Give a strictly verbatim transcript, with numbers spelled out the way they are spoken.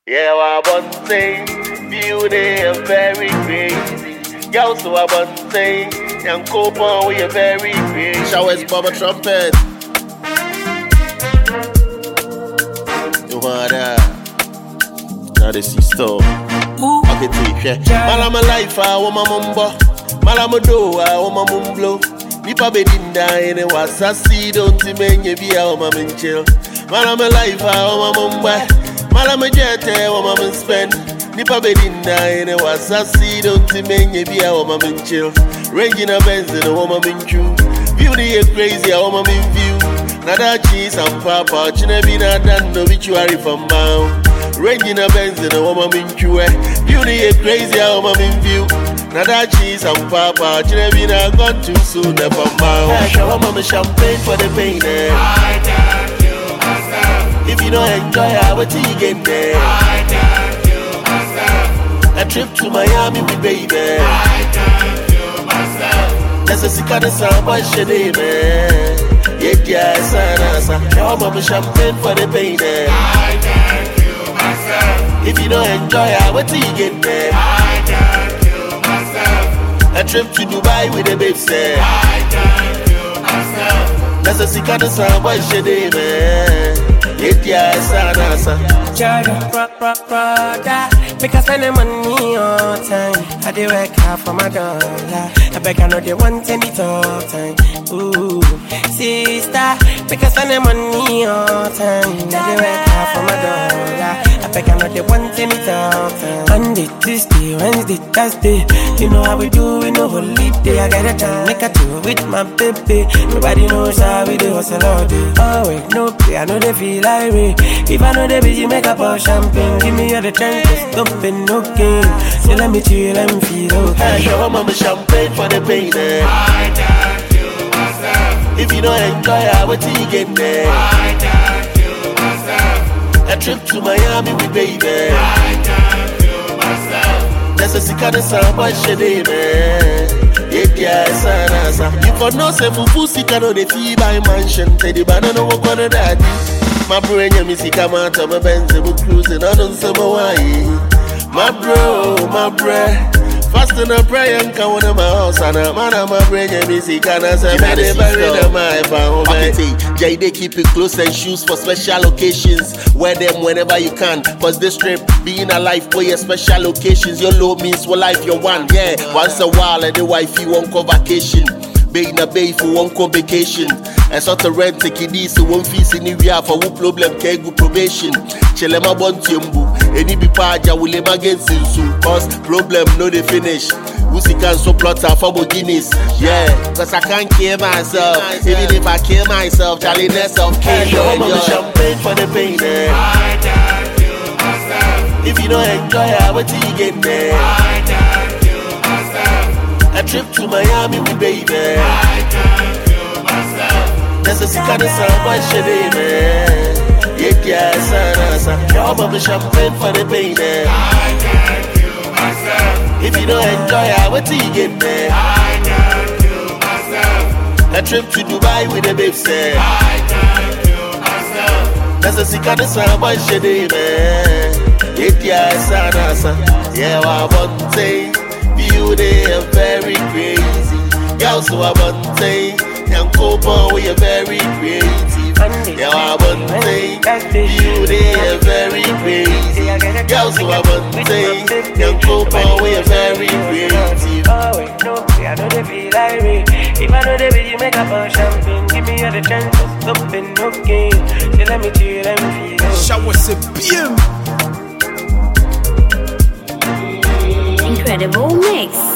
Yeah, I want to say, beauty is very crazy. Girl, so I want to say, young couple, we are very crazy. Showers, Baba Trumpet. You want that? Now this is stuff. Okay, take it. Malama life, I want my mumbo. Malama do, I want my mumblo. Nipa bedinda, ene wasasi, don't you mean you be our mom and chill. Malama life, I want my mumbo. Malama jete, wa mama spend. Nipa bedinda, ene wasasi, don't you mean you be our mom and chill. Ranging a Benz in a woman in true. Beauty is crazy, a woman in view. Nada cheese and papa, chinabina dan no obituary from bound. Ranging a Benz in a woman in true. Beauty is crazy, a woman in view. Nada cheese and papa, chinabina gone too soon, never bound. I show mama champagne for the pain. I can't kill myself. If you don't enjoy our tea get there. I can't kill myself. A trip to Miami with baby. I can't kill myself. That's a sick of sound, but she name yeah, yeah, son, show mama champagne for the pain. I can't kill myself. If you don't enjoy our tea get there. I can't kill myself. A trip to Dubai with the babes. I can't kill myself. That's a sick of sound, but she name yeah, yeah, son, Jordan, brother, make I spend the money all time. I do work hard for my dollar. I beg I know they want any talk time. Ooh, sister, make I spend the money all time. I do work hard for my dollar. I beg I know they want any talk time. Monday, Tuesday, Wednesday, Thursday. You know how we do, we know holiday. I got a time, make a tour with my baby. Nobody knows how we do hustle all day. Oh wait, no play, I know they feel like me. If I know they busy, make a pour champagne. Give me all the chance to stop and no game. So let me chill and feel okay. I show mama champagne for the pain. I can't kill myself. If you don't enjoy our tea get there. I can't kill myself. A trip to Miami with baby. I can't kill myself. That's a sick of sound, but she name yeah, yeah, son, you for no say fufu sika no the fee by mansion. Say the banana walk on the daddy. My brain, you miss come out of my Benz, I'm cruising on on some Hawaii. My bro, my bread. Fast in a prayer and come on my house and a man of my brain, you miss can I say, man, they bury them, my pound. Jay, they keep it close and shoes for special occasions. Wear them whenever you can. Cause this trip, being alive for your special occasions. Your low means for life, you're one. Yeah, once a while, and the wife, you won't go vacation. Bay in a bay for one co vacation. And sort of rent take it easy, one fees in the for who problem can go probation. Chelema bontiumbu, any be paja will him against you soon. Cause problem no they finish. Who's can so plot for Guinness? Yeah, cause I can't kill myself. Even if I kill myself, Charlie ness of king. Show mama champagne for the pain. I can't kill myself. If you don't enjoy our tea get there. I can't kill myself. A trip to Miami with baby. I can't kill myself. That's a sick of sound, but she name yeah, yeah, son, show mama champagne for the pain. I can't kill myself. If you don't enjoy our tea get there. I can't kill myself. A trip to Dubai with the babes. I can't kill myself. That's a sick of sound, but she name yeah, yeah, son, yeah, I want to say. Beauty is very crazy. Girl, so I want to say, young couple, we are very creative. Yeah, I want to say, beauty is very crazy. Girl, so I want to say, young couple, we are very creative. Oh wait, no play, I know they feel like me. If I know they be, you make a pour champagne. Give me all the chance to stop and no game. So let me chill and feel okay. Shower c'est bien. Incredible mix.